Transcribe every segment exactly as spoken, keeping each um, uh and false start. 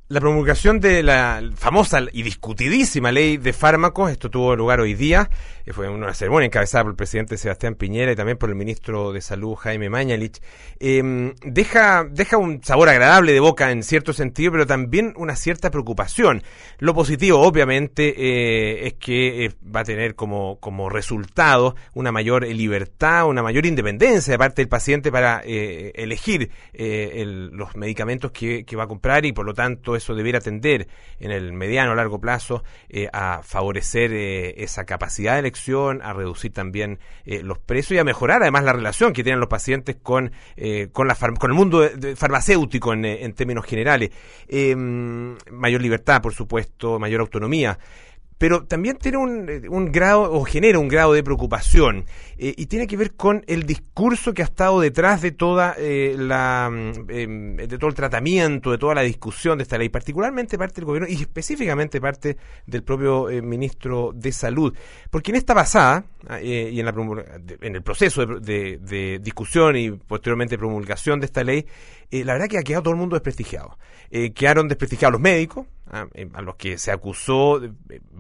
La promulgación de la famosa y discutidísima ley de fármacos, esto tuvo lugar hoy día, eh, fue una ceremonia encabezada por el presidente Sebastián Piñera y también por el ministro de Salud Jaime Mañalich, eh, deja, deja un sabor agradable de boca en cierto sentido, pero también una cierta preocupación. Lo positivo, obviamente, eh, es que eh, va a tener como, como resultado una mayor libertad, una mayor independencia de parte del paciente para eh, elegir eh, el, los medicamentos que, que va a comprar, y por lo tanto eso debiera tender en el mediano o largo plazo eh, a favorecer eh, esa capacidad de elección, a reducir también eh, los precios y a mejorar además la relación que tienen los pacientes con eh, con, la far- con el mundo de, de farmacéutico en, en términos generales. Eh, mayor libertad, por supuesto, mayor autonomía. Pero también tiene un, un grado, o genera un grado de preocupación, eh, y tiene que ver con el discurso que ha estado detrás de toda eh, la, eh, de todo el tratamiento, de toda la discusión de esta ley, particularmente parte del gobierno y específicamente parte del propio eh, ministro de Salud. Porque en esta pasada, eh, y en, la, en el proceso de, de, de discusión y posteriormente promulgación de esta ley, eh, la verdad que ha quedado todo el mundo desprestigiado. Eh, quedaron desprestigiados los médicos, a, a los que se acusó eh,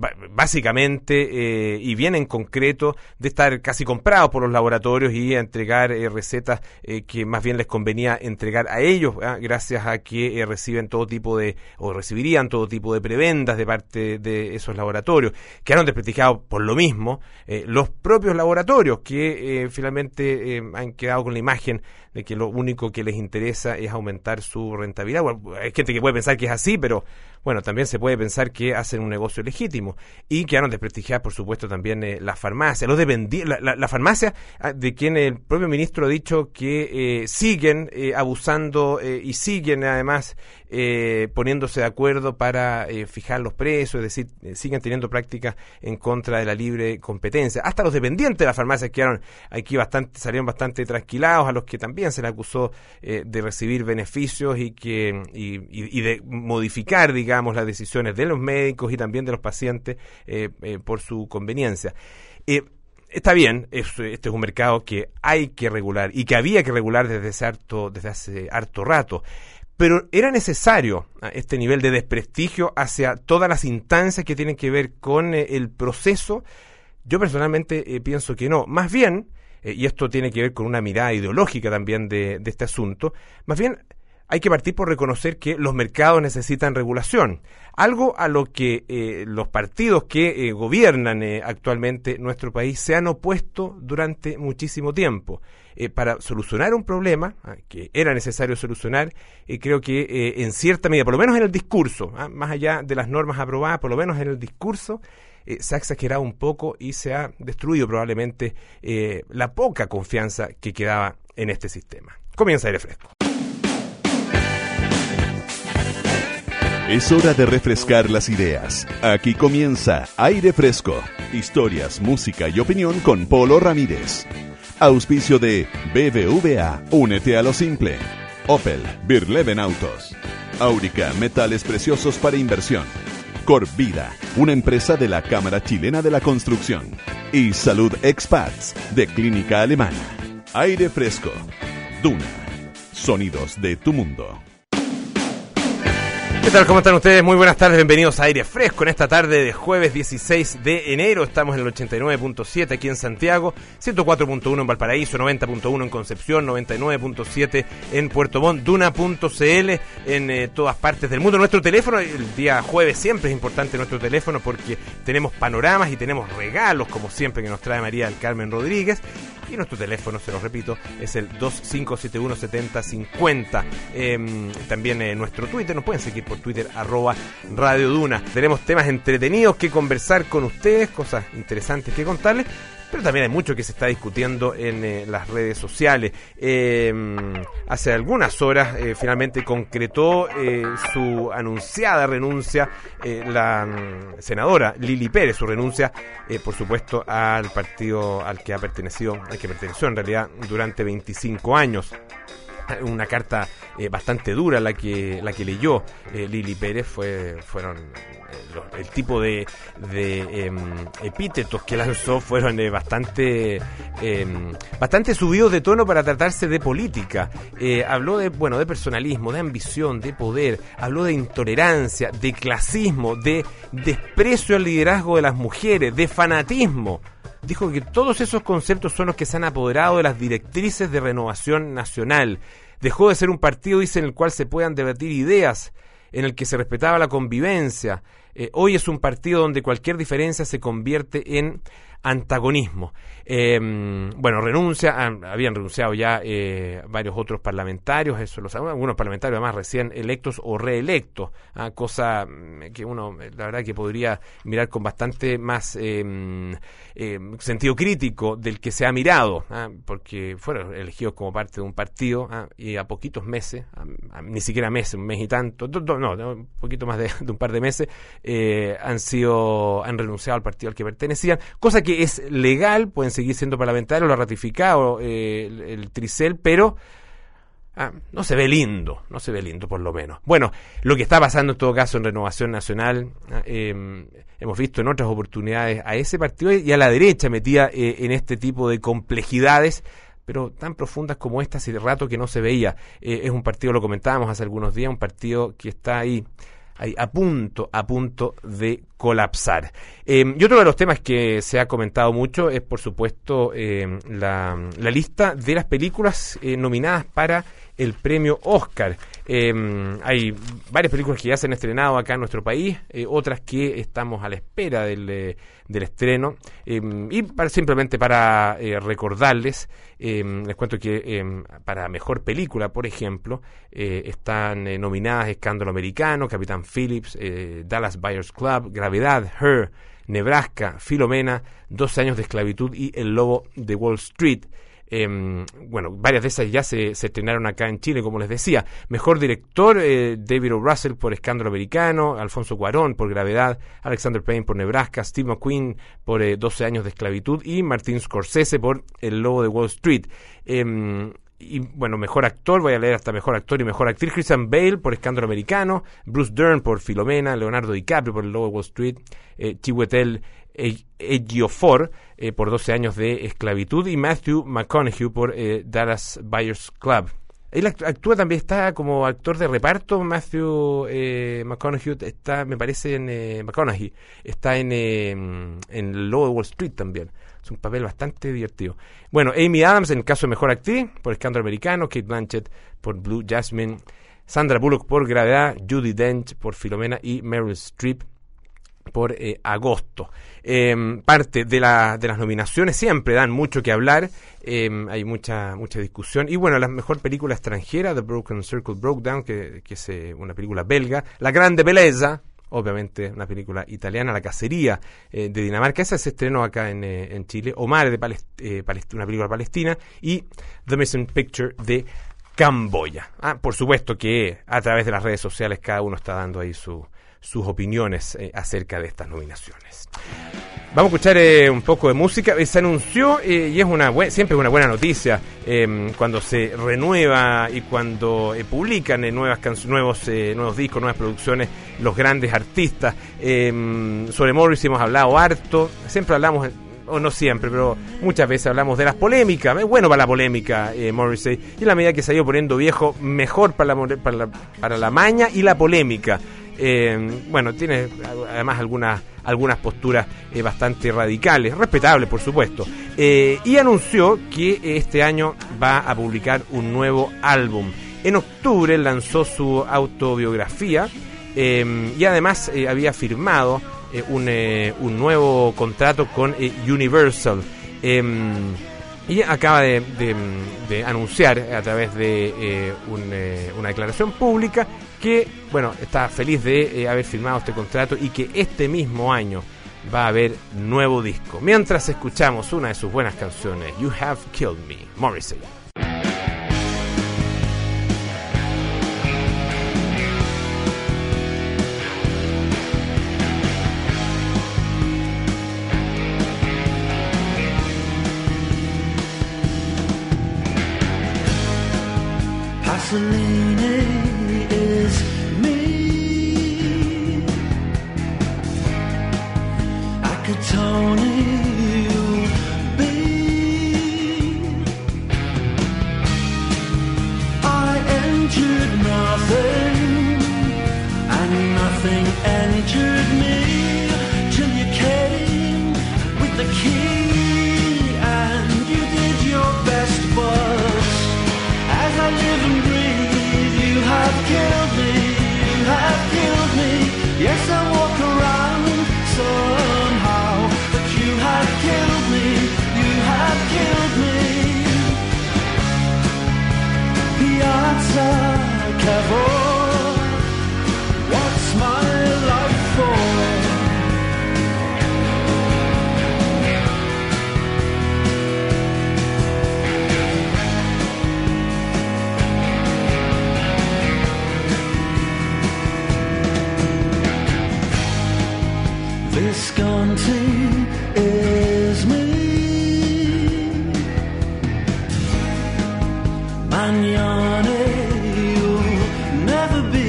básicamente eh, y bien en concreto de estar casi comprados por los laboratorios y a entregar eh, recetas eh, que más bien les convenía entregar a ellos, ¿eh? gracias a que eh, reciben todo tipo de, o recibirían todo tipo de prebendas de parte de esos laboratorios. Quedaron desprestigiados por lo mismo eh, los propios laboratorios que eh, finalmente eh, han quedado con la imagen de que lo único que les interesa es aumentar su rentabilidad. Bueno, hay gente que puede pensar que es así, pero bueno, también se puede pensar que hacen un negocio legítimo. Y quedaron desprestigiadas, por supuesto, también eh, las farmacias, los dependi- la, la, la farmacia de quien el propio ministro ha dicho que eh, siguen eh, abusando eh, y siguen además eh, poniéndose de acuerdo para eh, fijar los precios, es decir, eh, siguen teniendo prácticas en contra de la libre competencia. Hasta los dependientes de las farmacias quedaron aquí bastante, salieron bastante trasquilados, a los que también se le acusó eh, de recibir beneficios y que y, y, y de modificar, digamos, las decisiones de los médicos y también de los pacientes eh, eh, por su conveniencia. Eh, está bien, es, este es un mercado que hay que regular y que había que regular desde hace harto, desde hace harto rato. Pero era necesario este nivel de desprestigio hacia todas las instancias que tienen que ver con eh, el proceso. Yo personalmente eh, pienso que no. Más bien, eh, y esto tiene que ver con una mirada ideológica también de, de este asunto, más bien hay que partir por reconocer que los mercados necesitan regulación, algo a lo que eh, los partidos que eh, gobiernan eh, actualmente nuestro país se han opuesto durante muchísimo tiempo. Eh, para solucionar un problema ah, que era necesario solucionar, eh, creo que eh, en cierta medida, por lo menos en el discurso, ah, más allá de las normas aprobadas, por lo menos en el discurso, eh, se ha exagerado un poco y se ha destruido probablemente eh, la poca confianza que quedaba en este sistema. Comienza Aire Fresco. Es hora de refrescar las ideas. Aquí comienza Aire Fresco. Historias, música y opinión con Polo Ramírez. Auspicio de B B V A, únete a lo simple. Opel, Birleben Autos. Aurica, metales preciosos para inversión. Corvida, una empresa de la Cámara Chilena de la Construcción. Y Salud Expats, de Clínica Alemana. Aire Fresco. Duna. Sonidos de tu mundo. ¿Qué tal? ¿Cómo están ustedes? Muy buenas tardes, bienvenidos a Aire Fresco en esta tarde de jueves dieciséis de enero. Estamos en el ochenta y nueve punto siete aquí en Santiago, ciento cuatro punto uno en Valparaíso, noventa punto uno en Concepción, noventa y nueve punto siete en Puerto Montt, duna punto c l en eh, todas partes del mundo. Nuestro teléfono, el día jueves siempre es importante nuestro teléfono porque tenemos panoramas y tenemos regalos, como siempre, que nos trae María del Carmen Rodríguez. Y nuestro teléfono, se los repito, es el dos cinco siete uno, siete cero cinco cero. Eh, también eh, nuestro Twitter, nos pueden seguir por Twitter, arroba Radio Duna. Tenemos temas entretenidos que conversar con ustedes, cosas interesantes que contarles, pero también hay mucho que se está discutiendo en eh, las redes sociales. Eh, hace algunas horas eh, finalmente concretó eh, su anunciada renuncia eh, la um, senadora Lili Pérez, su renuncia eh, por supuesto al partido al que ha pertenecido, al que perteneció en realidad durante veinticinco años. una carta eh, bastante dura la que la que leyó eh, Lili Pérez. Fue fueron eh, los, el tipo de, de eh, epítetos que lanzó fueron eh, bastante eh, bastante subidos de tono para tratarse de política. Eh, habló de bueno de personalismo, de ambición, de poder, habló de intolerancia, de clasismo, de desprecio al liderazgo de las mujeres, de fanatismo. Dijo que todos esos conceptos son los que se han apoderado de las directrices de Renovación Nacional. Dejó de ser un partido, dice, en el cual se puedan debatir ideas, en el que se respetaba la convivencia. Eh, hoy es un partido donde cualquier diferencia se convierte en antagonismo. Eh, bueno, renuncia, han, habían renunciado ya eh, varios otros parlamentarios, eso lo sabemos, algunos parlamentarios además recién electos o reelectos, ¿ah? Cosa que uno, la verdad, que podría mirar con bastante más eh, eh, sentido crítico del que se ha mirado, ¿ah? Porque fueron elegidos como parte de un partido, ¿ah? Y a poquitos meses, a, a, ni siquiera meses, un mes y tanto, do, do, no, un poquito más de, de un par de meses, eh, han sido, han renunciado al partido al que pertenecían, cosa que es legal, pueden seguir siendo parlamentarios, lo ha ratificado eh, el, el Tricel, pero ah, no se ve lindo, no se ve lindo por lo menos. Bueno, lo que está pasando en todo caso en Renovación Nacional, eh, hemos visto en otras oportunidades a ese partido y a la derecha metida eh, en este tipo de complejidades, pero tan profundas como esta hace rato que no se veía. Eh, es un partido, lo comentábamos hace algunos días, un partido que está ahí, ahí a punto, a punto de colapsar. Eh, y otro de los temas que se ha comentado mucho es, por supuesto, eh, la, la lista de las películas eh, nominadas para el premio Oscar. Eh, hay varias películas que ya se han estrenado acá en nuestro país, eh, otras que estamos a la espera del, eh, del estreno. Eh, y para, simplemente para eh, recordarles, eh, les cuento que eh, para Mejor Película, por ejemplo, eh, están eh, nominadas Escándalo Americano, Capitán Phillips, eh, Dallas Buyers Club, Gravedad, Her, Nebraska, Filomena, doce años de esclavitud y El Lobo de Wall Street. Eh, bueno, varias de esas ya se, se estrenaron acá en Chile, como les decía. Mejor director, eh, David O. Russell por Escándalo Americano, Alfonso Cuarón por Gravedad, Alexander Payne por Nebraska, Steve McQueen por eh, doce años de esclavitud y Martin Scorsese por El Lobo de Wall Street. Eh, Y bueno, mejor actor, voy a leer hasta mejor actor y mejor actriz: Christian Bale por Escándalo Americano, Bruce Dern por Filomena, Leonardo DiCaprio por El Lobo de Wall Street, eh, Chiwetel Ejiofor eh, por doce años de esclavitud y Matthew McConaughey por eh, Dallas Buyers Club. Él actúa también, está como actor de reparto. Matthew eh, McConaughey está, me parece, en eh, McConaughey está en, eh, en El Lobo de Wall Street también. Es un papel bastante divertido. Bueno, Amy Adams en el caso de Mejor Actriz por Escándalo Americano, Cate Blanchett por Blue Jasmine, Sandra Bullock por Gravedad, Judi Dench por Filomena y Meryl Streep por eh, Agosto. Eh, parte de, la, de las nominaciones siempre dan mucho que hablar, eh, hay mucha mucha discusión. Y bueno, la mejor película extranjera, The Broken Circle Broke Down, que, que es eh, una película belga. La Grande Bellezza, obviamente una película italiana. La Cacería eh, de Dinamarca, esa se estrenó acá en, eh, en Chile. Omar de Palest eh, Palest una película palestina. Y The Missing Picture de Camboya. Ah, por supuesto que a través de las redes sociales cada uno está dando ahí su sus opiniones eh, acerca de estas nominaciones. Vamos a escuchar eh, un poco de música. Eh, se anunció, eh, y es una bu- siempre es una buena noticia, eh, cuando se renueva y cuando eh, publican eh, nuevas canciones, nuevos, eh, nuevos discos, nuevas producciones, los grandes artistas. Eh, sobre Morrissey hemos hablado harto, siempre hablamos, o no siempre, pero muchas veces hablamos de las polémicas. Es bueno para la polémica, eh, Morrissey, y en la medida que se ha ido poniendo viejo, mejor para la, para la, para la maña y la polémica. Eh, bueno, tiene además algunas algunas posturas eh, bastante radicales, respetables por supuesto, eh, y anunció que este año va a publicar un nuevo álbum. En octubre lanzó su autobiografía eh, y además eh, había firmado eh, un, eh, un nuevo contrato con eh, Universal. Eh, Y acaba de, de, de anunciar a través de eh, un, eh, una declaración pública que, bueno, está feliz de eh, haber firmado este contrato y que este mismo año va a haber nuevo disco. Mientras escuchamos una de sus buenas canciones, You Have Killed Me, Morrissey. Mussolini is me. Tony, you'll be. I entered nothing, and nothing entered me, till you came with the key, and you did your best, but as I live and breathe, you have killed me, you have killed me. Yes, I walk around somehow, but you have killed me, you have killed me. Piazza Cavour, what's my life for? Visconti is me. Magnani you'll never be.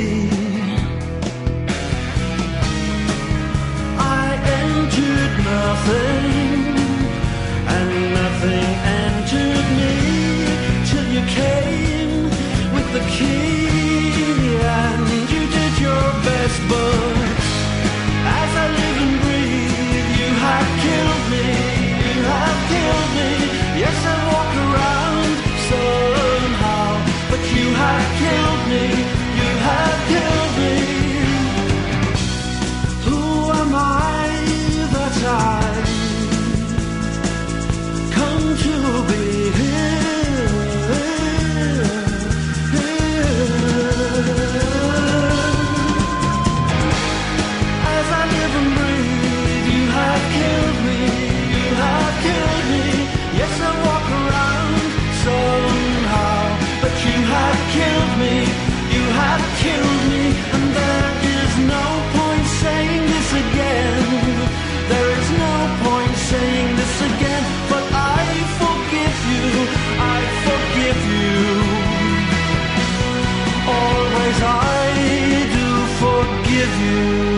I entered nothing, and nothing entered me, till you came with the key, and you did your best, but as I live and breathe, you have killed me, you have killed me. Yes, I walk around somehow, but you have killed me, you have killed me. Who am I that I come to be here, here? As I live and breathe, you have killed me, you have killed me. Yes, I walk around somehow, but you have killed me, you have killed me. And there is no point saying this again, there is no point saying this again, but I forgive you, I forgive you. Always I do forgive you.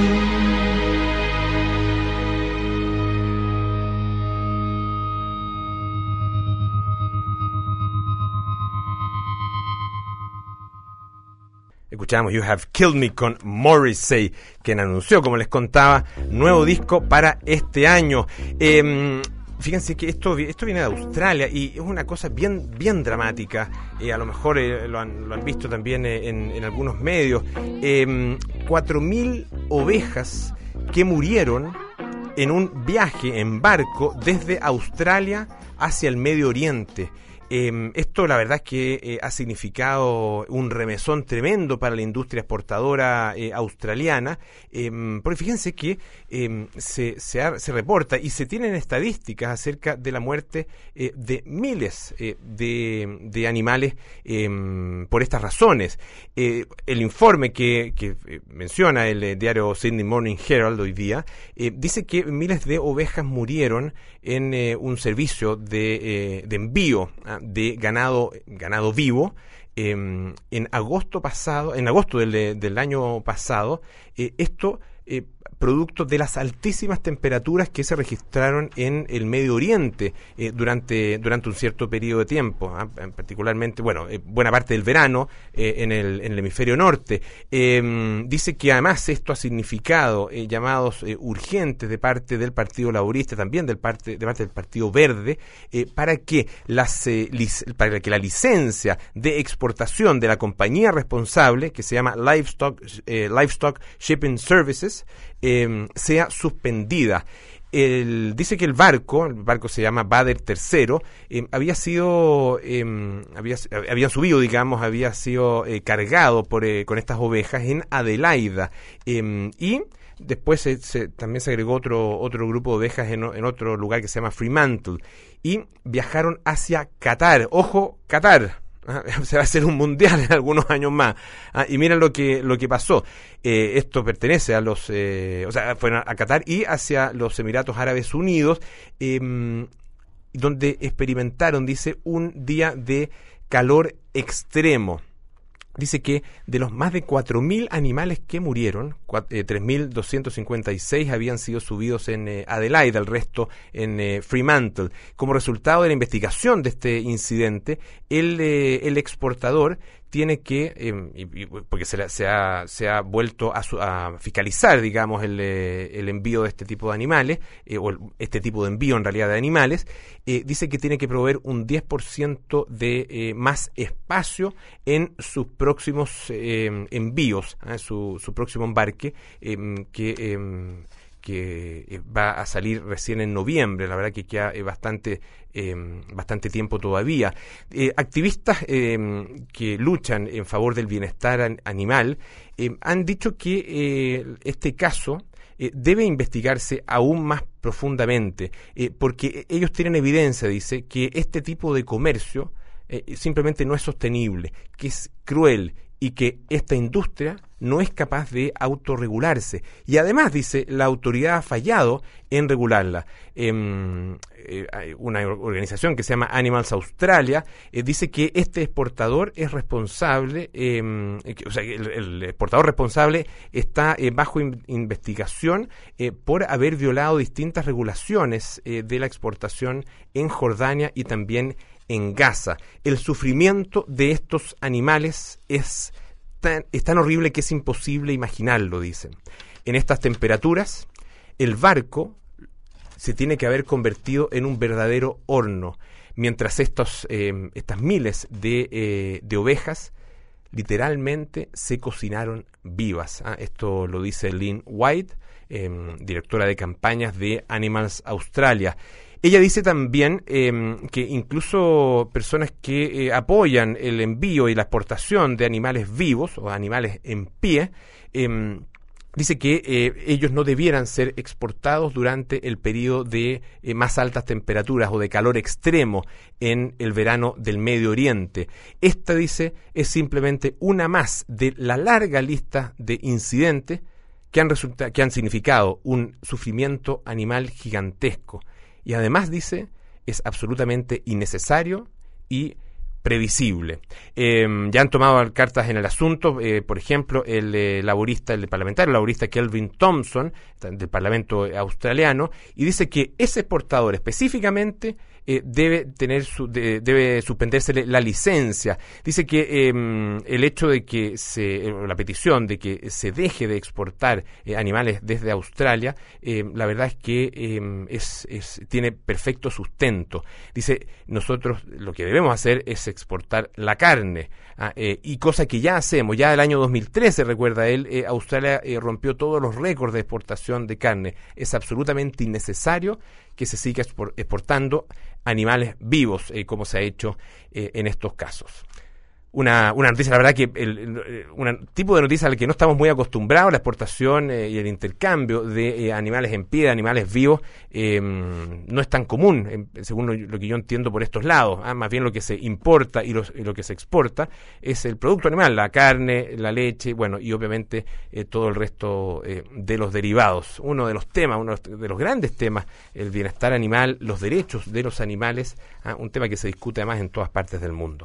Escuchamos You Have Killed Me con Morrissey, quien anunció, como les contaba, nuevo disco para este año. Eh, fíjense que esto, esto viene de Australia y es una cosa bien, bien dramática. Eh, a lo mejor eh, lo, han, lo han visto también en, en algunos medios. Eh, cuatro mil ovejas que murieron en un viaje en barco desde Australia hacia el Medio Oriente. Eh, esto la verdad es que eh, ha significado un remesón tremendo para la industria exportadora eh, australiana, eh, porque fíjense que eh, se, se, ha, se reporta y se tienen estadísticas acerca de la muerte eh, de miles eh, de, de animales eh, por estas razones. Eh, el informe que, que menciona el eh, diario Sydney Morning Herald hoy día eh, dice que miles de ovejas murieron en eh, un servicio de, eh, de envío ¿ah? de ganado ganado vivo eh, en agosto pasado, en agosto del, del año pasado. Eh, esto eh, producto de las altísimas temperaturas que se registraron en el Medio Oriente eh, durante durante un cierto periodo de tiempo, ¿eh? particularmente, bueno, eh, buena parte del verano eh, en, el, en el hemisferio norte. Eh, dice que además esto ha significado eh, llamados eh, urgentes de parte del Partido Laborista, también del parte, de parte del Partido Verde, eh, para que las eh, lic- para que la licencia de exportación de la compañía responsable, que se llama Livestock, eh, Livestock Shipping Services, Eh, sea suspendida. El, dice que el barco, el barco se llama Bader tercero, eh, había sido, eh, había, había subido, digamos, había sido eh, cargado por, eh, con estas ovejas en Adelaida, eh, y después se, se, también se agregó otro, otro grupo de ovejas en, en otro lugar que se llama Fremantle, y viajaron hacia Qatar. Ojo, Qatar. ¿Ah? Se va a hacer un mundial en algunos años más. ¿Ah? Y miren lo que lo que pasó. Eh, esto pertenece a los, eh, o sea, fueron a Qatar y hacia los Emiratos Árabes Unidos, eh, donde experimentaron, dice, un día de calor extremo. dice que de los más de cuatro mil animales que murieron, eh, tres mil doscientos cincuenta y seis habían sido subidos en eh, Adelaide, el resto en eh, Fremantle. Como resultado de la investigación de este incidente, el, eh, el exportador tiene que, eh, y, y, porque se, la, se, ha, se ha vuelto a, su, a fiscalizar, digamos, el, eh, el envío de este tipo de animales, eh, o el, este tipo de envío en realidad de animales, eh, dice que tiene que proveer un diez por ciento de eh, más espacio en sus próximos eh, envíos, ¿eh? su, su próximo embarque, eh, que... Eh, que va a salir recién en noviembre. La verdad que queda eh, bastante eh, bastante tiempo todavía. Eh, activistas eh, que luchan en favor del bienestar an- animal eh, han dicho que eh, este caso eh, debe investigarse aún más profundamente, eh, porque ellos tienen evidencia, dice, que este tipo de comercio eh, simplemente no es sostenible, que es cruel y que esta industria no es capaz de autorregularse. Y además, dice, la autoridad ha fallado en regularla. Eh, eh, una organización que se llama Animals Australia eh, dice que este exportador es responsable, eh, que, o sea, el, el exportador responsable está eh, bajo in, investigación eh, por haber violado distintas regulaciones eh, de la exportación en Jordania y también en Gaza. El sufrimiento de estos animales es tan, es tan horrible que es imposible imaginarlo, dicen. En estas temperaturas, el barco se tiene que haber convertido en un verdadero horno, mientras estos, eh, estas miles de, eh, de ovejas literalmente se cocinaron vivas. ¿ah? Esto lo dice Lynn White, eh, directora de campañas de Animals Australia. Ella dice también eh, que incluso personas que eh, apoyan el envío y la exportación de animales vivos o animales en pie, eh, dice que eh, ellos no debieran ser exportados durante el periodo de eh, más altas temperaturas o de calor extremo en el verano del Medio Oriente. Esta, dice, es simplemente una más de la larga lista de incidentes que han, resulta- que han significado un sufrimiento animal gigantesco. Y además, dice, es absolutamente innecesario y previsible. Eh, ya han tomado cartas en el asunto, eh, por ejemplo, el eh, laborista, el parlamentario laborista Kelvin Thompson, del Parlamento australiano, y dice que ese exportador específicamente eh, debe tener su, de, debe suspenderse la licencia. Dice que eh, el hecho de que se, eh, la petición de que se deje de exportar eh, animales desde Australia, eh, la verdad es que eh, es, es, tiene perfecto sustento. Dice, nosotros lo que debemos hacer es exportar la carne, ah, eh, y cosa que ya hacemos. Ya el año dos mil trece, recuerda él, eh, Australia eh, rompió todos los récords de exportación de carne. Es absolutamente innecesario que se siga exportando animales vivos, eh, como se ha hecho eh, en estos casos. Una, una noticia, la verdad que el, el, un tipo de noticia al que no estamos muy acostumbrados, la exportación eh, y el intercambio de eh, animales en pie, de animales vivos, eh, no es tan común, eh, según lo, lo que yo entiendo por estos lados. ¿ah? Más bien lo que se importa y, los, y lo que se exporta es el producto animal, la carne, la leche, bueno, y obviamente eh, todo el resto eh, de los derivados. Uno de los temas, uno de los grandes temas, el bienestar animal, los derechos de los animales, ¿ah? un tema que se discute además en todas partes del mundo.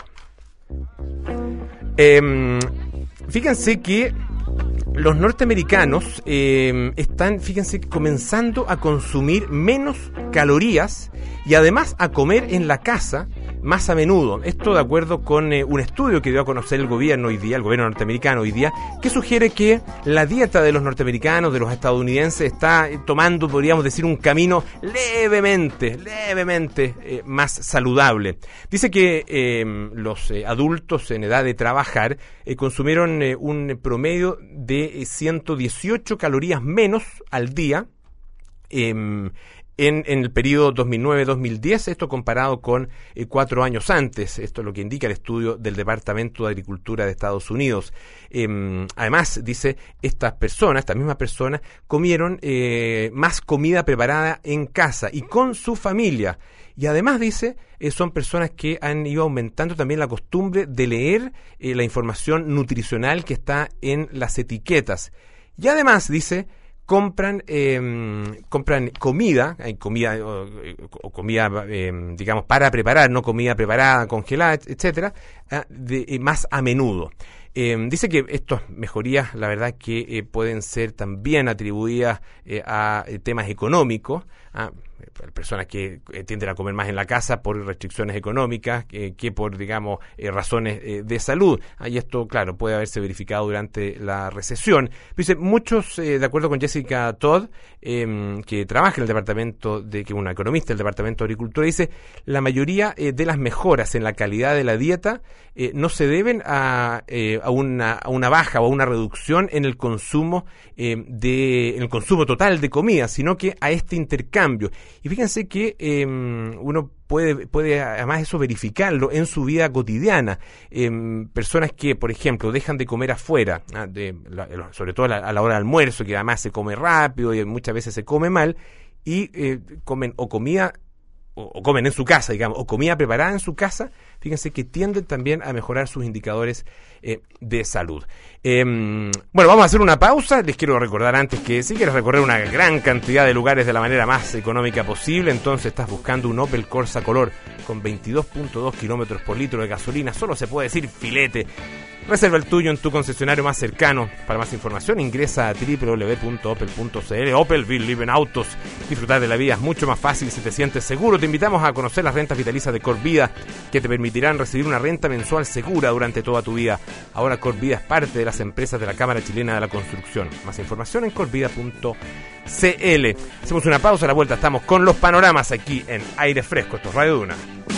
Eh, fíjense que los norteamericanos eh, están, fíjense, comenzando a consumir menos calorías y además a comer en la casa más a menudo. Esto de acuerdo con eh, un estudio que dio a conocer el gobierno hoy día, el gobierno norteamericano hoy día, que sugiere que la dieta de los norteamericanos, de los estadounidenses, está eh, tomando, podríamos decir, un camino levemente, levemente eh, más saludable. Dice que eh, los eh, adultos en edad de trabajar eh, consumieron eh, un promedio de eh, ciento dieciocho calorías menos al día, eh, En, en el periodo dos mil nueve dos mil diez, esto comparado con eh, cuatro años antes. Esto es lo que indica el estudio del Departamento de Agricultura de Estados Unidos. Eh, además, dice, estas personas, estas mismas personas, comieron eh, más comida preparada en casa y con su familia. Y además, dice, eh, son personas que han ido aumentando también la costumbre de leer eh, la información nutricional que está en las etiquetas. Y además, dice, compran eh, compran comida, hay comida o, o comida eh, digamos para preparar, no comida preparada, congelada, etcétera, eh, de, eh, más a menudo. Eh, dice que estas mejorías, la verdad que eh, pueden ser también atribuidas eh, a eh, temas económicos, a personas que eh, tienden a comer más en la casa por restricciones económicas eh, que por, digamos, eh, razones eh, de salud. Ah, y esto, claro, puede haberse verificado durante la recesión. Dice, muchos, eh, de acuerdo con Jessica Todd, eh, que trabaja en el departamento, de que es una economista del Departamento de Agricultura, dice, la mayoría eh, de las mejoras en la calidad de la dieta eh, no se deben a, eh, a, una, a una baja o a una reducción en el consumo eh, de, en el consumo total de comida, sino que a este intercambio. Y fíjense que eh, uno puede, puede además eso verificarlo en su vida cotidiana. Eh, personas que, por ejemplo, dejan de comer afuera, ah, de, la, sobre todo a la, a la hora del almuerzo, que además se come rápido y muchas veces se come mal, y eh, comen o comida o, o comen en su casa, digamos, o comida preparada en su casa, fíjense que tienden también a mejorar sus indicadores eh, de salud. Eh, bueno, vamos a hacer una pausa. Les quiero recordar antes que si quieres recorrer una gran cantidad de lugares de la manera más económica posible, entonces estás buscando un Opel Corsa Color con veintidós punto dos kilómetros por litro de gasolina, solo se puede decir filete. Reserva el tuyo en tu concesionario más cercano. Para más información ingresa a doble u doble u doble u punto opel punto c l. Opel, we live in autos. Disfrutar de la vida es mucho más fácil si te sientes seguro. Te invitamos a conocer las rentas vitalicias de Corvida, que te permitirán recibir una renta mensual segura durante toda tu vida. Ahora Corvida es parte de las empresas de la Cámara Chilena de la Construcción. Más información en corvida punto c l. Hacemos una pausa, a la vuelta estamos con los panoramas aquí en Aire Fresco. Esto es Radio Duna.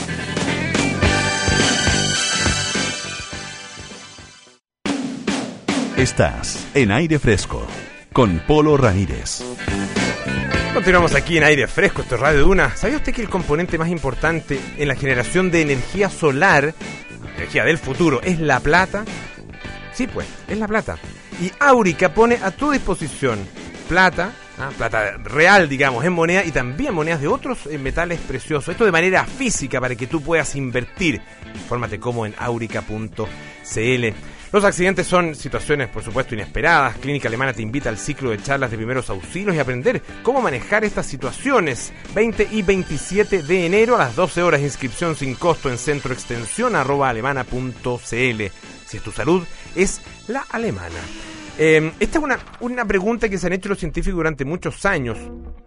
Estás en Aire Fresco con Polo Ramírez. Continuamos aquí en Aire Fresco, esto es Radio Duna. ¿Sabía usted que el componente más importante en la generación de energía solar, energía del futuro, es la plata? Sí, pues, es la plata. Y Áurica pone a tu disposición plata, ¿ah? plata real, digamos, en moneda, y también monedas de otros eh, metales preciosos. Esto de manera física para que tú puedas invertir. Infórmate cómo en áurica punto c l. Los accidentes son situaciones, por supuesto, inesperadas. Clínica Alemana te invita al ciclo de charlas de primeros auxilios y aprender cómo manejar estas situaciones. veinte y veintisiete de enero a las doce horas, inscripción sin costo en centro extensión arroba alemana punto c l. Si es tu salud, es la alemana. Eh, esta es una, una pregunta que se han hecho los científicos durante muchos años.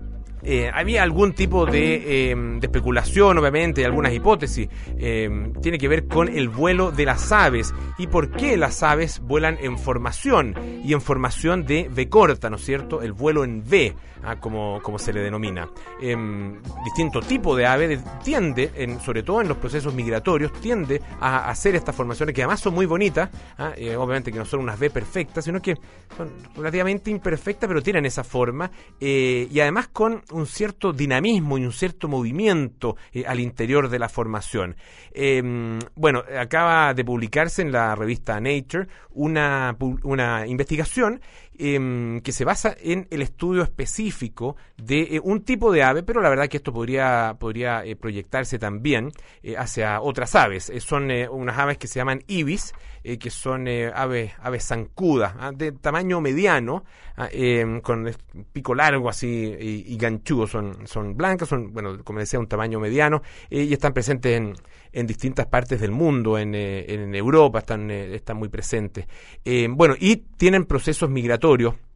Eh, había algún tipo de, eh, de especulación, obviamente, algunas hipótesis. Eh, tiene que ver con el vuelo de las aves y por qué las aves vuelan en formación y en formación de V corta, ¿no es cierto? El vuelo en V, ah, como, como se le denomina. Eh, distinto tipo de ave tiende, en, sobre todo en los procesos migratorios, tiende a hacer estas formaciones que además son muy bonitas, ah, eh, obviamente que no son unas V perfectas, sino que son relativamente imperfectas, pero tienen esa forma, eh, y además con un cierto dinamismo y un cierto movimiento eh, al interior de la formación. Eh, bueno, acaba de publicarse en la revista Nature una, una investigación eh, que se basa en el estudio específico de eh, un tipo de ave, pero la verdad que esto podría, podría eh, proyectarse también eh, hacia otras aves. Eh, son eh, unas aves que se llaman ibis, eh, que son eh, aves, aves zancudas, ¿ah? de tamaño mediano, ¿ah? eh, con pico largo así y, y ganchudo. Son, son blancas, son, bueno, como decía, un tamaño mediano, eh, y están presentes en, en distintas partes del mundo, en, eh, en Europa están, eh, están muy presentes. Eh, bueno, y tienen procesos migratorios.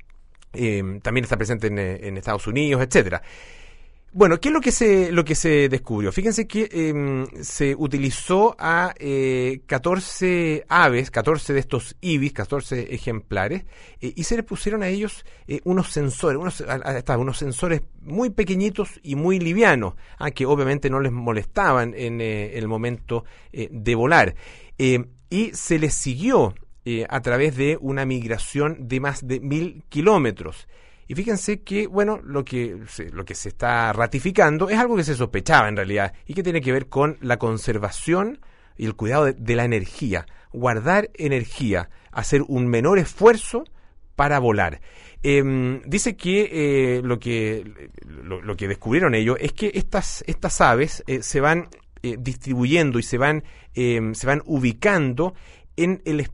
Eh, también está presente en, en Estados Unidos, etcétera. Bueno, ¿qué es lo que se lo que se descubrió? Fíjense que eh, se utilizó a eh, catorce aves, catorce de estos ibis, catorce ejemplares, eh, y se les pusieron a ellos eh, unos sensores, unos, a, a, unos sensores muy pequeñitos y muy livianos, ah, que obviamente no les molestaban en eh, el momento eh, de volar. Eh, y se les siguió eh, a través de una migración de más de mil kilómetros. Y fíjense que, bueno, lo que, se, lo que se está ratificando es algo que se sospechaba en realidad y que tiene que ver con la conservación y el cuidado de, de la energía. Guardar energía, hacer un menor esfuerzo para volar. Eh, dice que, eh, lo que lo, lo que descubrieron ellos es que estas, estas aves eh, se van eh, distribuyendo y se van, eh, se van ubicando en el espacio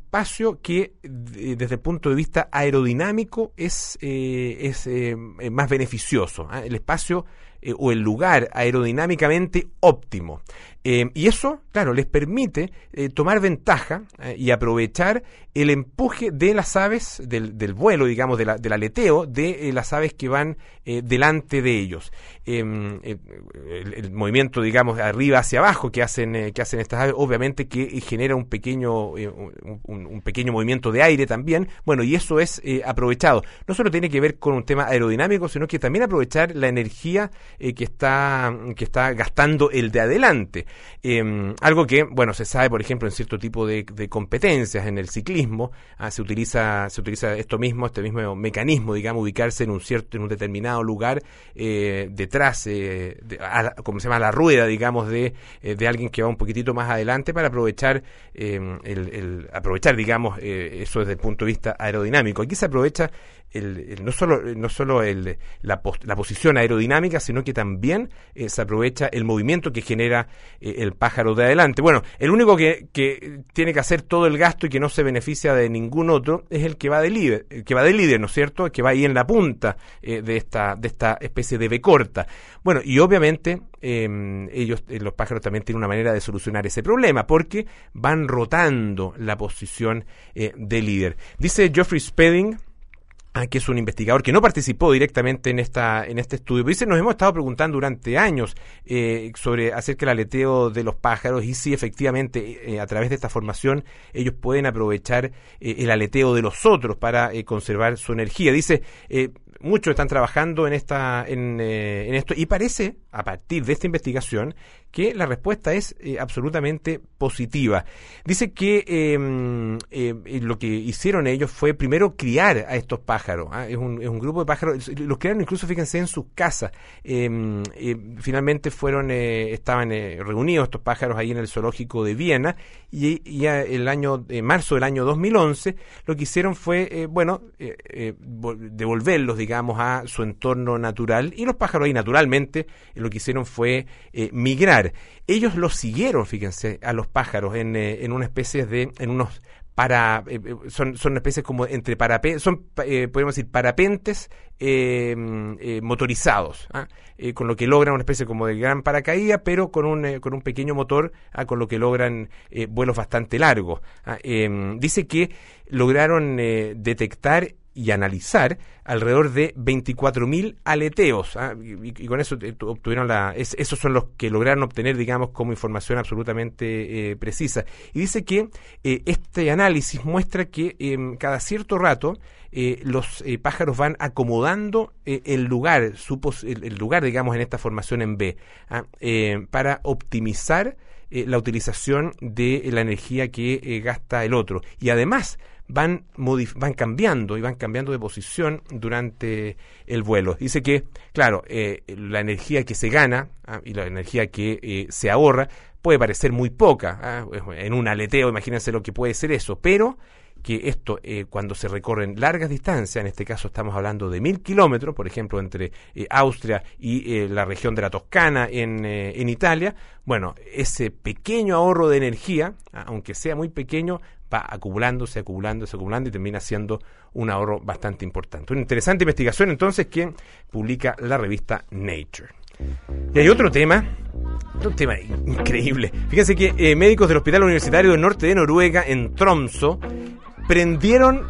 espacio que de, desde el punto de vista aerodinámico es, eh, es eh, más beneficioso, ¿eh? El espacio eh, o el lugar aerodinámicamente óptimo. Eh, y eso, claro, les permite eh, tomar ventaja eh, y aprovechar el empuje de las aves, del, del vuelo, digamos, de la, del aleteo de eh, las aves que van eh, delante de ellos. Eh, eh, el, el movimiento, digamos, arriba hacia abajo que hacen, eh, que hacen estas aves, obviamente que eh, genera un pequeño, eh, un, un pequeño movimiento de aire también. Bueno, y eso es eh, aprovechado. No solo tiene que ver con un tema aerodinámico, sino que también aprovechar la energía eh, que está, que está gastando el de adelante. Eh, algo que, bueno, se sabe, por ejemplo, en cierto tipo de, de competencias, en el ciclismo, ah, se utiliza se utiliza esto mismo, este mismo mecanismo, digamos, ubicarse en un cierto, en un determinado lugar, eh, detrás, eh, de, a, como se llama, la rueda, digamos, de, eh, de alguien que va un poquitito más adelante para aprovechar, eh, el, el, aprovechar, digamos, eh, eso desde el punto de vista aerodinámico. Aquí se aprovecha El, el, no solo no solo el, la, pos, la posición aerodinámica, sino que también eh, se aprovecha el movimiento que genera eh, el pájaro de adelante. Bueno, el único que, que tiene que hacer todo el gasto y que no se beneficia de ningún otro es el que va de líder, el que va de líder, ¿no es cierto? El que va ahí en la punta eh, de esta de esta especie de B corta. Bueno, y obviamente eh, ellos, eh, los pájaros también tienen una manera de solucionar ese problema, porque van rotando la posición eh, de líder. Dice Geoffrey Spedding, Ah, que es un investigador que no participó directamente en esta en este estudio. Dice, nos hemos estado preguntando durante años eh, sobre acerca del aleteo de los pájaros y si efectivamente eh, a través de esta formación ellos pueden aprovechar eh, el aleteo de los otros para eh, conservar su energía. Dice, eh, muchos están trabajando en esta en, eh, en esto y parece, a partir de esta investigación, que la respuesta es eh, absolutamente positiva. Dice que eh, eh, lo que hicieron ellos fue primero criar a estos pájaros. ¿ah? Es, un, es un grupo de pájaros, los criaron incluso, fíjense, en sus casas. Eh, eh, finalmente fueron, eh, estaban eh, reunidos estos pájaros ahí en el zoológico de Viena y, y el año, eh, marzo del año dos mil once, lo que hicieron fue, eh, bueno, eh, eh, devolverlos, digamos, a su entorno natural, y los pájaros ahí naturalmente eh, lo que hicieron fue eh, migrar. Ellos los siguieron, fíjense, a los pájaros en, eh, en una especie de, en unos para, eh, son, son especies como entre parapentes, son, eh, podemos decir, parapentes eh, eh, motorizados, ¿ah? eh, con lo que logran una especie como de gran paracaídas, pero con un, eh, con un pequeño motor, ¿ah? con lo que logran eh, vuelos bastante largos. ¿ah? Eh, dice que lograron eh, detectar y analizar alrededor de veinticuatro mil aleteos, ¿ah? y, y con eso obtuvieron la, es, esos son los que lograron obtener, digamos, como información absolutamente eh, precisa. Y dice que eh, este análisis muestra que eh, cada cierto rato eh, los eh, pájaros van acomodando eh, el lugar, su pos, el, el lugar, digamos, en esta formación en B, ¿ah? eh, para optimizar eh, la utilización de la energía que eh, gasta el otro. Y además van modif- van cambiando y van cambiando de posición durante el vuelo. Dice que, claro, eh, la energía que se gana ah, y la energía que eh, se ahorra puede parecer muy poca. Ah, en un aleteo, imagínense lo que puede ser eso, pero que esto, eh, cuando se recorren largas distancias, en este caso estamos hablando de mil kilómetros, por ejemplo, entre eh, Austria y eh, la región de la Toscana en, eh, en Italia, bueno, ese pequeño ahorro de energía, aunque sea muy pequeño, va acumulándose, acumulándose, acumulando y termina siendo un ahorro bastante importante. Una interesante investigación, entonces, que publica la revista Nature. Y hay otro tema, un tema increíble. Fíjense que eh, médicos del Hospital Universitario del Norte de Noruega, en Tromsø, prendieron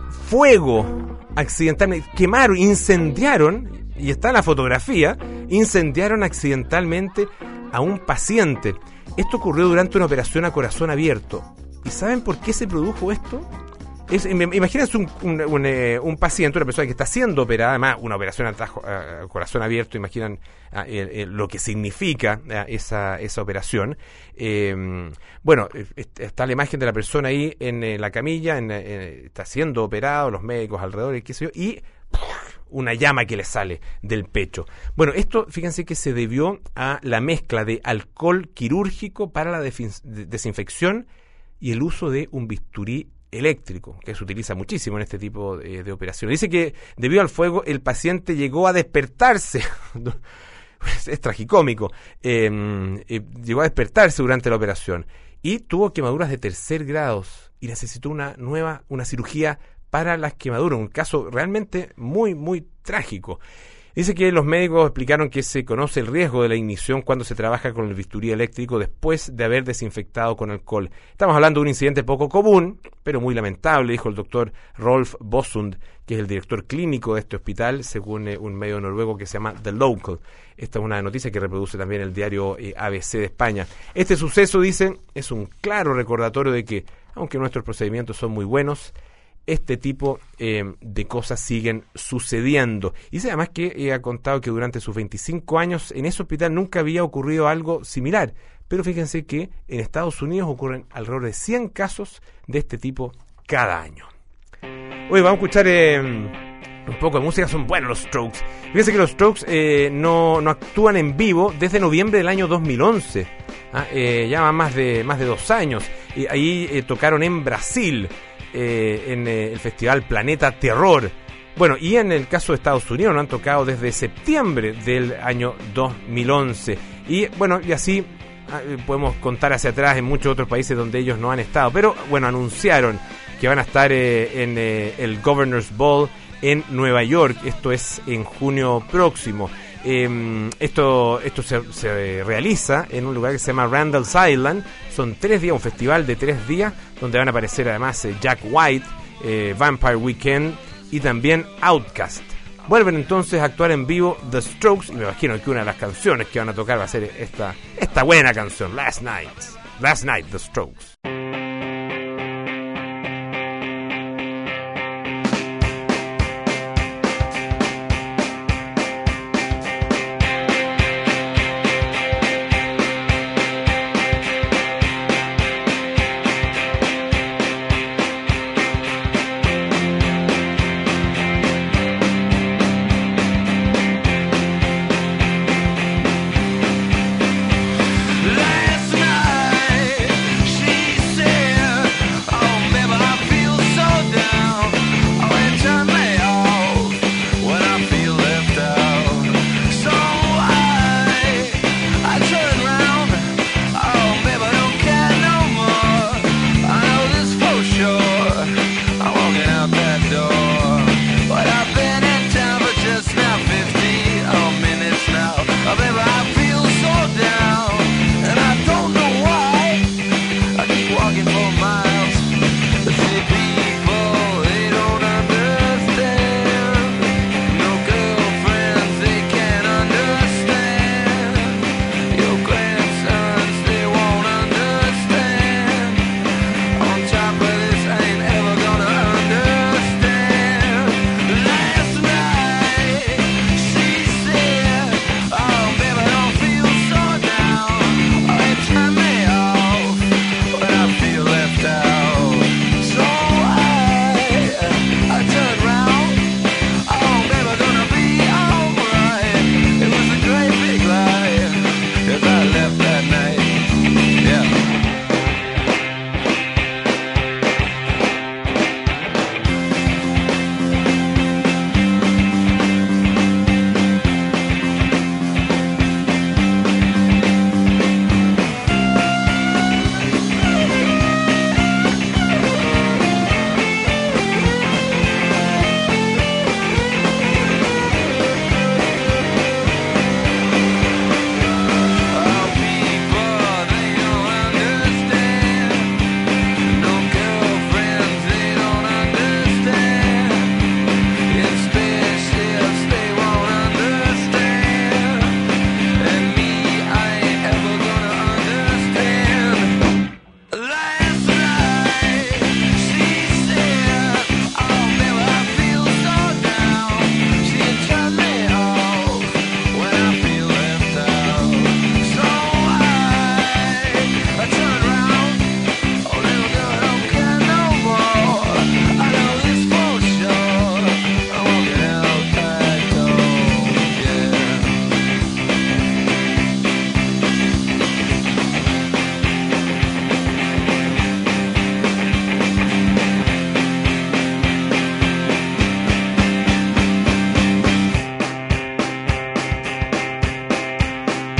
fuego accidentalmente, quemaron, incendiaron, y está en la fotografía, incendiaron accidentalmente a un paciente. Esto ocurrió durante una operación a corazón abierto. ¿Y saben por qué se produjo esto? Es, imagínense un, un, un, eh, un paciente, una persona que está siendo operada, además una operación a, trajo, a corazón abierto, imaginan a, el, el, lo que significa a, esa, esa operación. Eh, bueno, está la imagen de la persona ahí en, en la camilla, en, en, está siendo operado, los médicos alrededor, qué sé yo, y una llama que le sale del pecho. Bueno, esto, fíjense que se debió a la mezcla de alcohol quirúrgico para la defin- desinfección y el uso de un bisturí eléctrico, que se utiliza muchísimo en este tipo de, de operaciones. Dice que debido al fuego el paciente llegó a despertarse. Es tragicómico. Eh, eh, llegó a despertarse durante la operación y tuvo quemaduras de tercer grado y necesitó una nueva, una cirugía para las quemaduras, un caso realmente muy, muy trágico. Dice que los médicos explicaron que se conoce el riesgo de la ignición cuando se trabaja con el bisturí eléctrico después de haber desinfectado con alcohol. Estamos hablando de un incidente poco común, pero muy lamentable, dijo el doctor Rolf Bosund, que es el director clínico de este hospital, según eh, un medio noruego que se llama The Local. Esta es una noticia que reproduce también el diario eh, A B C de España. Este suceso, dicen, es un claro recordatorio de que, aunque nuestros procedimientos son muy buenos, este tipo eh, de cosas siguen sucediendo. Y dice además que eh, ha contado que durante sus veinticinco años en ese hospital nunca había ocurrido algo similar. Pero fíjense que en Estados Unidos ocurren alrededor de cien casos de este tipo cada año. Hoy vamos a escuchar eh, un poco de música. Son buenos los Strokes. Fíjense que los Strokes eh, no, no actúan en vivo desde noviembre del año dos mil once. ¿ah? Eh, ya van más de, más de dos años. Y ahí eh, tocaron en Brasil. Eh, en eh, el festival Planeta Terror. Bueno, y en el caso de Estados Unidos no han tocado desde septiembre del año dos mil once. Y bueno, y así eh, podemos contar hacia atrás en muchos otros países donde ellos no han estado. Pero bueno, anunciaron que van a estar eh, en eh, el Governor's Ball en Nueva York. Esto es en junio próximo. Eh, esto esto se, se realiza en un lugar que se llama Randall's Island. Son tres días, un festival de tres días donde van a aparecer además eh, Jack White, eh, Vampire Weekend y también Outkast. Vuelven entonces a actuar en vivo The Strokes y me imagino que una de las canciones que van a tocar va a ser esta, esta buena canción, Last Night. Last Night, The Strokes. Last night, she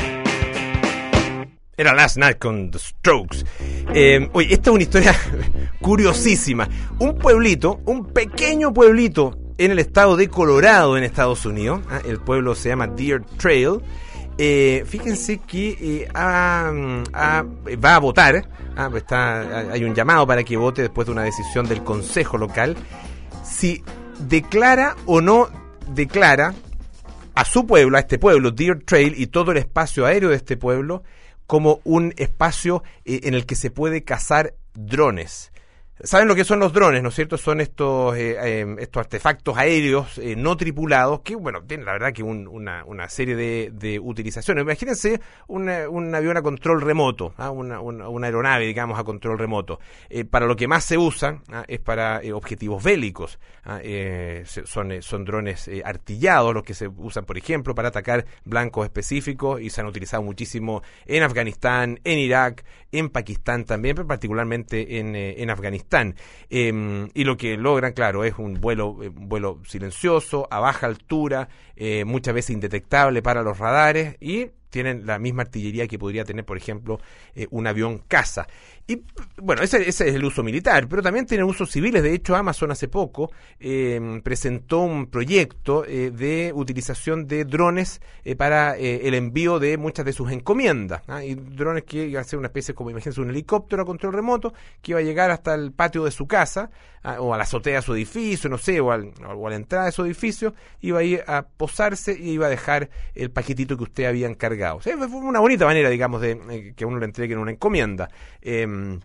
Era Last Night con The Strokes. Eh, oye, esta es una historia curiosísima. Un pueblito, un pequeño pueblito en el estado de Colorado, en Estados Unidos. ¿ah? El pueblo se llama Deer Trail. Eh, fíjense que eh, ha, ha, va a votar. ¿ah? Está, hay un llamado para que vote después de una decisión del consejo local. Si declara o no declara a su pueblo, a este pueblo, Deer Trail, y todo el espacio aéreo de este pueblo como un espacio eh, en el que se puede cazar drones. ¿Saben lo que son los drones, no es cierto? Son estos eh, eh, estos artefactos aéreos eh, no tripulados que, bueno, tienen la verdad que un, una, una serie de, de utilizaciones. Imagínense una, un avión a control remoto, ¿ah? una, una, una aeronave, digamos, a control remoto. Eh, para lo que más se usan ¿ah? es para eh, objetivos bélicos. ¿ah? Eh, son, eh, son drones eh, artillados los que se usan, por ejemplo, para atacar blancos específicos y se han utilizado muchísimo en Afganistán, en Irak, en Pakistán también, pero particularmente en, eh, en Afganistán. Eh, y lo que logran, claro, es un vuelo, eh, un vuelo silencioso, a baja altura, eh, muchas veces indetectable para los radares, y tienen la misma artillería que podría tener, por ejemplo, eh, un avión caza. Y bueno, ese, ese es el uso militar, pero también tienen usos civiles. De hecho, Amazon hace poco eh, presentó un proyecto eh, de utilización de drones eh, para eh, el envío de muchas de sus encomiendas. ¿ah? Y drones que iban a ser una especie, como imagínense, un helicóptero a control remoto que iba a llegar hasta el patio de su casa, ¿ah? o a la azotea de su edificio, no sé, o, al, o a la entrada de su edificio, iba a ir a posarse y iba a dejar el paquetito que usted había encargado. O sea, fue una bonita manera, digamos, de eh, que uno le entreguen una encomienda. Eh,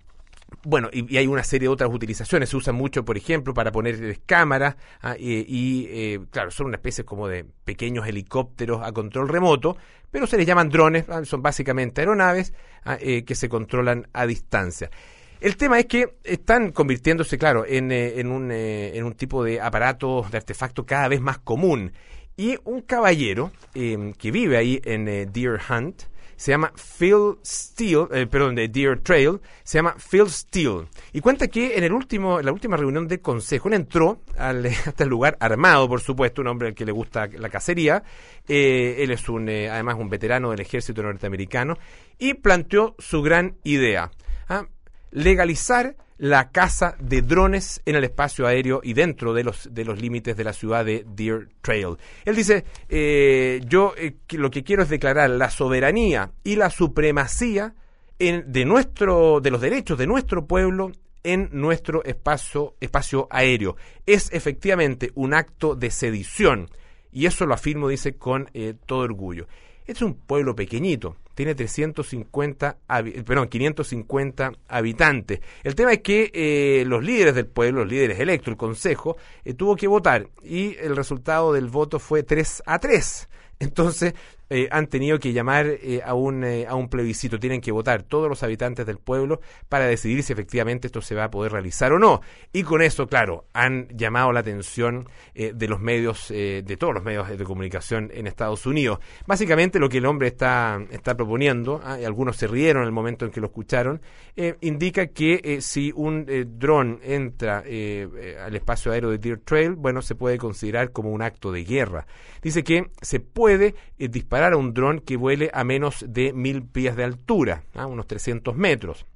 Bueno, y, y hay una serie de otras utilizaciones. Se usan mucho, por ejemplo, para poner cámaras ah, y, y eh, claro, son una especie como de pequeños helicópteros a control remoto, pero se les llaman drones. Ah, son básicamente aeronaves ah, eh, que se controlan a distancia. El tema es que están convirtiéndose, claro, en, eh, en, un, eh, en un tipo de aparato, de artefacto cada vez más común. Y un caballero eh, que vive ahí en eh, Deer Hunt, se llama Phil Steele, eh, perdón, de Deer Trail, se llama Phil Steele, y cuenta que en el último, en la última reunión del consejo, él entró al, hasta el lugar armado, por supuesto, un hombre al que le gusta la cacería, eh, él es un, eh, además un veterano del ejército norteamericano, y planteó su gran idea, ¿ah? legalizar la caza de drones en el espacio aéreo y dentro de los de los límites de la ciudad de Deer Trail. Él dice, eh, yo eh, que lo que quiero es declarar la soberanía y la supremacía en, de nuestro de los derechos de nuestro pueblo en nuestro espacio espacio aéreo. Es efectivamente un acto de sedición, y eso lo afirmo, dice, con eh, todo orgullo. Este es un pueblo pequeñito, tiene trescientos cincuenta, perdón, quinientos cincuenta habitantes. El tema es que eh, los líderes del pueblo, los líderes electos, el consejo, eh, tuvo que votar, y el resultado del voto fue tres a tres. Entonces eh, han tenido que llamar eh, a un eh, a un plebiscito. Tienen que votar todos los habitantes del pueblo para decidir si efectivamente esto se va a poder realizar o no. Y con eso, claro, han llamado la atención eh, de los medios, eh, de todos los medios de comunicación en Estados Unidos. Básicamente lo que el hombre está está proponiendo, ¿ah? y algunos se rieron en el momento en que lo escucharon, eh, indica que eh, si un eh, dron entra eh, eh, al espacio aéreo de Deer Trail, bueno, se puede considerar como un acto de guerra. Dice que se puede eh, disparar a un dron que vuele a menos de mil pies de altura, ¿ah? unos trescientos metros.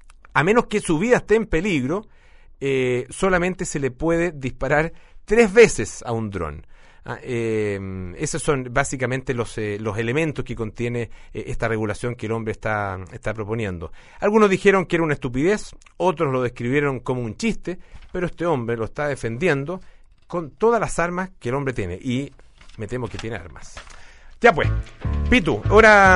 A menos que su vida esté en peligro, eh, solamente se le puede disparar tres veces a un dron. Ah, eh, esos son básicamente los, eh, los elementos que contiene eh, esta regulación que el hombre está, está proponiendo. Algunos dijeron que era una estupidez, otros lo describieron como un chiste, pero este hombre lo está defendiendo con todas las armas que el hombre tiene, y me temo que tiene armas. Ya pues, Pitu, hora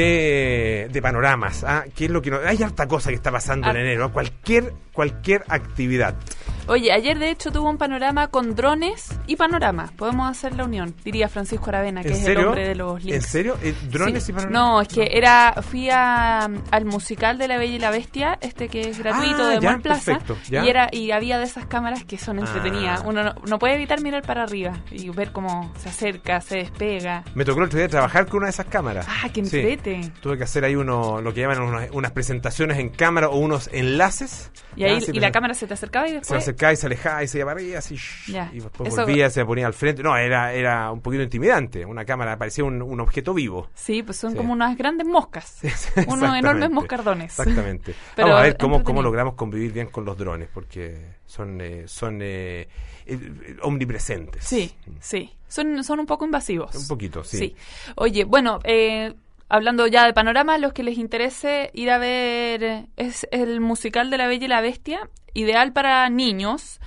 de, de panoramas. ¿ah? ¿Qué es lo que no? Hay harta cosa que está pasando ah. en enero, ¿ah? cualquier cualquier actividad. Oye, ayer de hecho tuvo un panorama con drones y panoramas. Podemos hacer la unión, diría Francisco Aravena, que es el hombre de los links. ¿En serio? ¿Drones sí. y panoramas? No, es que no. era fui a, al musical de La Bella y la Bestia, este que es gratuito ah, de Mall Plaza, perfecto, ¿ya? y era y había de esas cámaras que son entretenidas. Ah. Uno no, no puede evitar mirar para arriba y ver cómo se acerca, se despega. Me tocó el otro día trabajar con una de esas cámaras. Ah, qué entrete. Sí. Tuve que hacer ahí uno, lo que llaman unas, unas presentaciones en cámara o unos enlaces. Y ahí y la cámara se te acercaba y después... Se acercaba y se alejaba y se iba para arriba así. Ya. Y después Eso... volvía, se me ponía al frente. No, era, era un poquito intimidante. Una cámara parecía un, un objeto vivo. Sí, pues son sí. como unas grandes moscas. Sí, unos enormes moscardones. Exactamente. Pero vamos a ver cómo, cómo logramos convivir bien con los drones, porque son, eh, son eh, eh, omnipresentes. Sí, sí. Son, son un poco invasivos. Un poquito, sí. Sí. Oye, bueno... Eh, hablando ya de panorama, los que les interese ir a ver es el musical de La Bella y la Bestia, ideal para niños.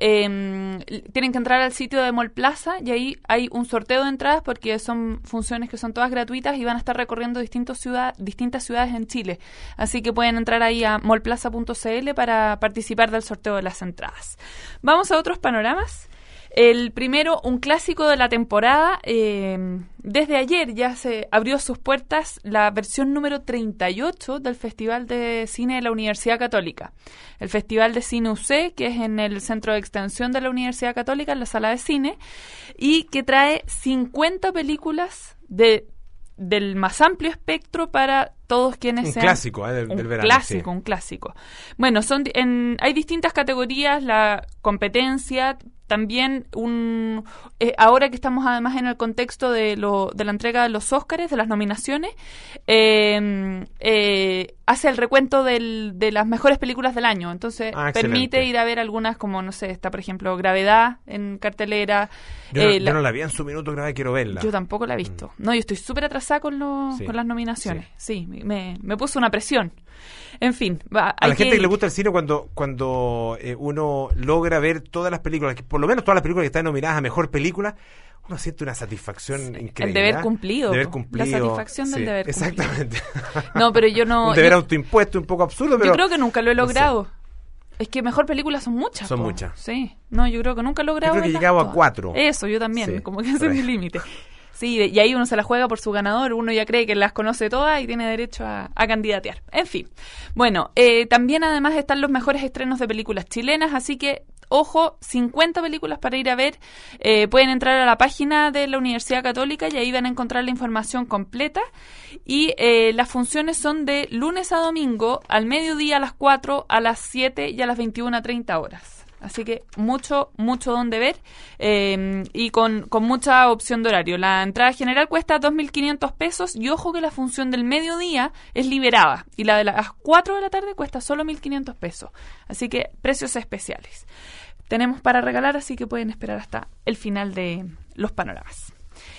Eh, tienen que entrar al sitio de Mall Plaza y ahí hay un sorteo de entradas porque son funciones que son todas gratuitas y van a estar recorriendo distintos ciudad, distintas ciudades en Chile. Así que pueden entrar ahí a mall plaza punto c l para participar del sorteo de las entradas. Vamos a otros panoramas. El primero, un clásico de la temporada. Eh, desde ayer ya se abrió sus puertas la versión número treinta y ocho del Festival de Cine de la Universidad Católica. El Festival de Cine U C, que es en el Centro de Extensión de la Universidad Católica, en la Sala de Cine, y que trae cincuenta películas de del más amplio espectro para todos quienes un sean... Clásico, eh, del, un del verano, clásico, sí. un clásico. Bueno, son en, hay distintas categorías, la competencia, también un... Eh, ahora que estamos además en el contexto de, lo, de la entrega de los Óscares, de las nominaciones, eh, eh, hace el recuento del, de las mejores películas del año. Entonces, ah, permite ir a ver algunas como, no sé, está por ejemplo Gravedad en cartelera. Yo, no, eh, yo la, no la vi en su minuto, Gravedad, quiero verla. Yo tampoco la he visto. Mm. No, yo estoy súper atrasada con, lo, sí. con las nominaciones. Sí, sí me, me puso una presión. En fin. Va, a la gente que... que le gusta el cine cuando cuando eh, uno logra ver todas las películas, que por lo menos todas las películas que están nominadas a Mejor Película, uno siente una satisfacción sí, increíble. El deber cumplido. Deber cumplido. La satisfacción sí, del deber exactamente. cumplido. Exactamente. No, pero yo no... Un deber yo, autoimpuesto un poco absurdo, pero... Yo creo que nunca lo he logrado. No sé. Es que Mejor Película son muchas. Son po. muchas. Sí. No, yo creo que nunca he logrado... Yo creo que he llegado a cuatro. Eso, yo también. Sí, como que ese es mi límite. Sí, y ahí uno se la juega por su ganador, uno ya cree que las conoce todas y tiene derecho a, a candidatear. En fin. Bueno, eh, también además están los mejores estrenos de películas chilenas, así que, ojo, cincuenta películas para ir a ver. Eh, pueden entrar a la página de la Universidad Católica y ahí van a encontrar la información completa. Y eh, las funciones son de lunes a domingo, al mediodía a las cuatro, a las siete y a las veintiuna treinta horas. Así que mucho, mucho donde ver eh, y con, con mucha opción de horario. La entrada general cuesta dos mil quinientos pesos y ojo que la función del mediodía es liberada y la de las cuatro de la tarde cuesta solo mil quinientos pesos. Así que precios especiales. Tenemos para regalar, así que pueden esperar hasta el final de los panoramas.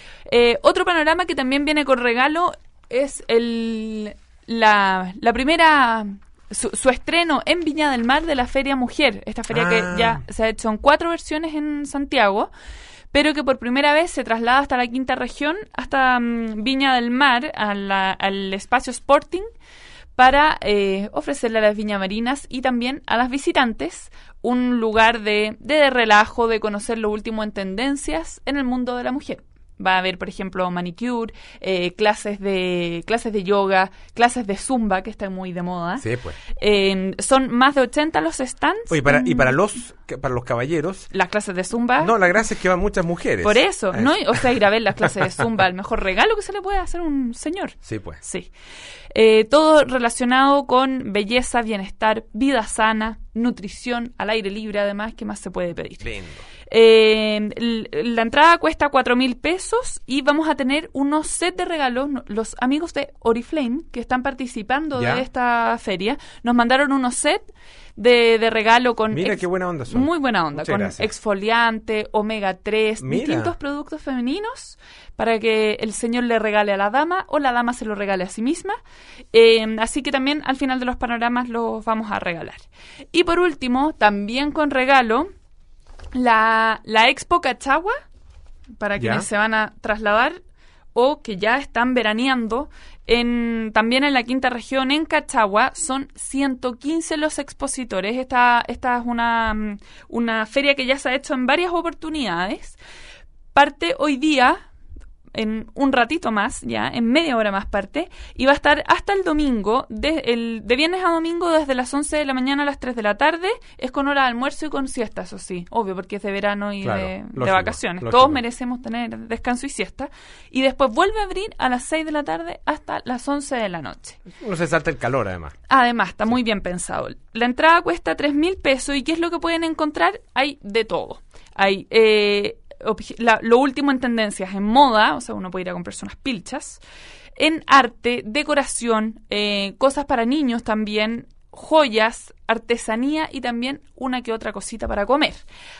Eh, otro panorama que también viene con regalo es el la, la primera... Su, su estreno en Viña del Mar de la Feria Mujer, esta feria ah. que ya se ha hecho en cuatro versiones en Santiago, pero que por primera vez se traslada hasta la quinta región, hasta um, Viña del Mar, a la, al espacio Sporting, para eh, ofrecerle a las viñamarinas y también a las visitantes un lugar de, de relajo, de conocer lo último en tendencias en el mundo de la mujer. Va a haber, por ejemplo, manicure, eh, clases de clases de yoga, clases de zumba, que está muy de moda. Sí, pues. Eh, son más de ochenta los stands. Oye, para, y para los para los caballeros... Las clases de zumba. No, la gracia es que van muchas mujeres. Por eso, ¿no? O sea, ir a ver las clases de zumba, el mejor regalo que se le puede hacer a un señor. Sí, pues. Sí. Eh, todo relacionado con belleza, bienestar, vida sana, nutrición, al aire libre, además, ¿qué más se puede pedir? Lindo. Eh, la entrada cuesta cuatro mil pesos y vamos a tener unos set de regalos. Los amigos de Oriflame que están participando ¿Ya? de esta feria nos mandaron unos set de, de regalo con... Mira ex, qué buena onda son. Muy buena onda. Muchas con gracias. Exfoliante, omega tres, Mira. distintos productos femeninos para que el señor le regale a la dama o la dama se lo regale a sí misma. Eh, así que también al final de los panoramas los vamos a regalar. Y por último, también con regalo... La, la Expo Cachagua, para ¿Ya? quienes se van a trasladar o que ya están veraneando, en, también en la quinta región, en Cachagua, son ciento quince los expositores. Esta, esta es una, una feria que ya se ha hecho en varias oportunidades. Parte hoy día, en un ratito más, ya, en media hora más parte, y va a estar hasta el domingo, de, el, de viernes a domingo, desde las once de la mañana a las tres de la tarde, es con hora de almuerzo y con siesta, eso sí, obvio, porque es de verano y Claro, de, de lógico, vacaciones. lógico. Todos merecemos tener descanso y siesta, y después vuelve a abrir a las seis de la tarde hasta las once de la noche. Uno se salta el calor, además. Además, está muy bien pensado. La entrada cuesta tres mil pesos, y ¿qué es lo que pueden encontrar? Hay de todo. Hay... Eh, La, lo último en tendencias, en moda, o sea, uno puede ir a comprarse unas pilchas, en arte, decoración, eh, cosas para niños también, joyas, artesanía y también una que otra cosita para comer.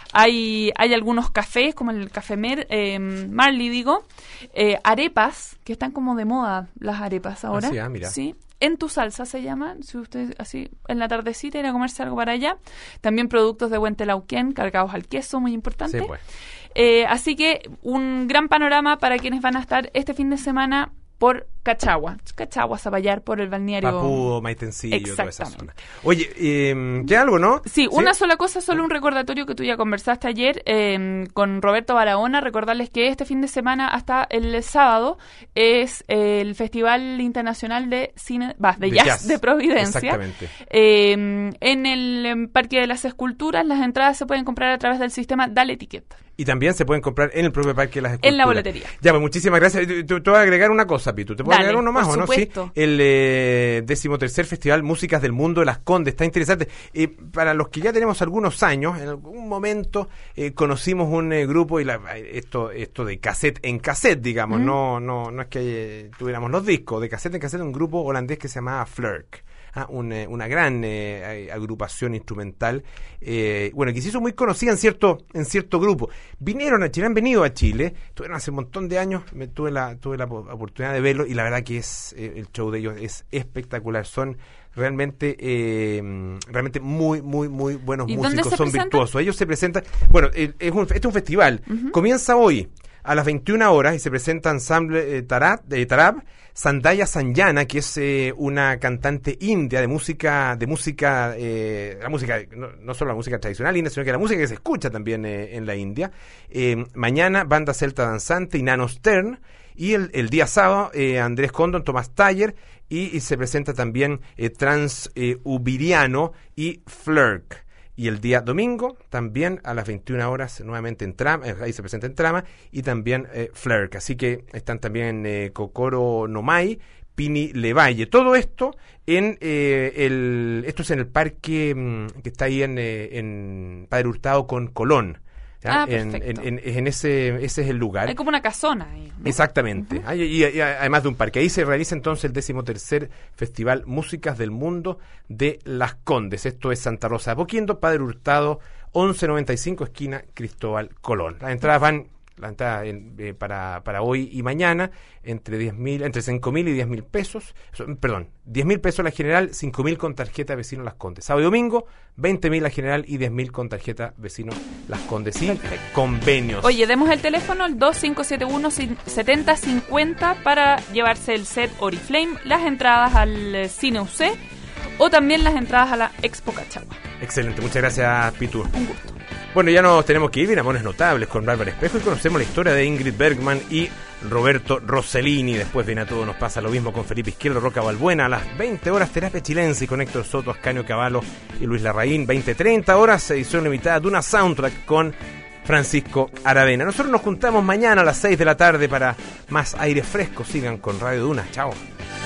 Hay, hay algunos cafés, como el Café Mer, eh, Marley, digo, eh, arepas, que están como de moda las arepas ahora. Ah, sí, ah, mira. Sí. En tu salsa se llaman, si usted así en la tardecita ir a comerse algo para allá. También productos de Huentelauquén, cargados al queso, muy importante. Sí, pues. Eh, así que un gran panorama para quienes van a estar este fin de semana por Cachagua. Cachagua, Zapallar, por el balneario. Papudo, Maitencillo, toda esa Exactamente. zona. Oye, eh, ¿qué algo, no? Sí, una sola cosa, solo un recordatorio que tú ya conversaste ayer eh, con Roberto Barahona. Recordarles que este fin de semana hasta el sábado es eh, el Festival Internacional de Cine, bah, de, De jazz, jazz. de Providencia. Exactamente. Eh, en el em, Parque de las Esculturas, las entradas se pueden comprar a través del sistema Dale Ticket. Y también se pueden comprar en el propio Parque de las Esculturas. En la boletería. Ya, pues muchísimas gracias. Te, te- te voy a agregar una cosa, Pitu. ¿Te puedo Dale, agregar uno más por o no? supuesto. Sí. El eh, decimotercer Festival Músicas del Mundo de Las Condes. Está interesante. Eh, para los que ya tenemos algunos años, en algún momento eh, conocimos un eh, grupo y la, esto esto de cassette en cassette, digamos. Mm. No no no es que eh, tuviéramos los discos. De cassette en cassette, un grupo holandés que se llamaba Flurk. Ah, un, eh, una gran eh, agrupación instrumental, eh, bueno, que se hizo muy conocida en cierto en cierto grupo. Vinieron a Chile, han venido a Chile, estuvieron hace un montón de años, me tuve la tuve la oportunidad de verlo y la verdad que es eh, el show de ellos es espectacular, son realmente eh, realmente muy muy muy buenos ¿Y dónde músicos, se son presentan? virtuosos. Ellos se presentan, bueno, eh, es un, este es un festival, Ujú. comienza hoy a las veintiuna horas y se presenta ensamble eh, Tarab, de Tarab, Sandhya Sanjana, que es eh, una cantante india de música, de música, eh, la música, no, no solo la música tradicional india, sino que la música que se escucha también eh, en la India. Eh, mañana, banda celta danzante y Nano Stern. Y el, el día sábado, eh, Andrés Condon, Tomás Taller, y, y se presenta también eh, Trans eh, Ubiriano y Flurk. Y el día domingo, también a las veintiuna horas, nuevamente en Trama, eh, ahí se presenta en Trama, y también eh, Flurk. Así que están también eh, Kokoro Nomai, Pini Levalle. Todo esto en eh, el esto es en el parque mm, que está ahí en, eh, en Padre Hurtado con Colón. ¿Ya? Ah, en, perfecto. en, en, en ese ese es el lugar. Hay como una casona ahí, ¿no? Exactamente. Ah, y, y- y además de un parque. Ahí se realiza entonces el decimotercer Festival Músicas del Mundo de Las Condes. Esto es Santa Rosa de Apoquindo, Padre Hurtado, once noventa y cinco, esquina Cristóbal Colón. Las entradas van, la entrada en- eh, para, para hoy y mañana, entre diez mil, entre cinco mil y diez mil pesos. So- perdón, diez mil pesos la general, cinco mil con tarjeta vecino Las Condes. Sábado y domingo, veinte mil la general y diez mil con tarjeta vecino Las Condes. Y Perfecto. convenios. Oye, demos el teléfono, el dos cinco siete uno, siete cero cinco cero, para llevarse el set Oriflame, las entradas al eh, Cine U C o también las entradas a la Expo Cachagua. Excelente, muchas gracias, Pitu. Un gusto. Bueno, ya nos tenemos que ir, Vinamones Notables con Bárbara Espejo y conocemos la historia de Ingrid Bergman y Roberto Rossellini. Después viene a todo, nos pasa lo mismo con Felipe Izquierdo, Roca Balbuena. A las veinte horas, Terapia Chilense con Héctor Soto, Ascanio Cavallo y Luis Larraín. veinte treinta horas, edición limitada de una soundtrack con Francisco Aravena. Nosotros nos juntamos mañana a las seis de la tarde para más aire fresco. Sigan con Radio Duna. Chao.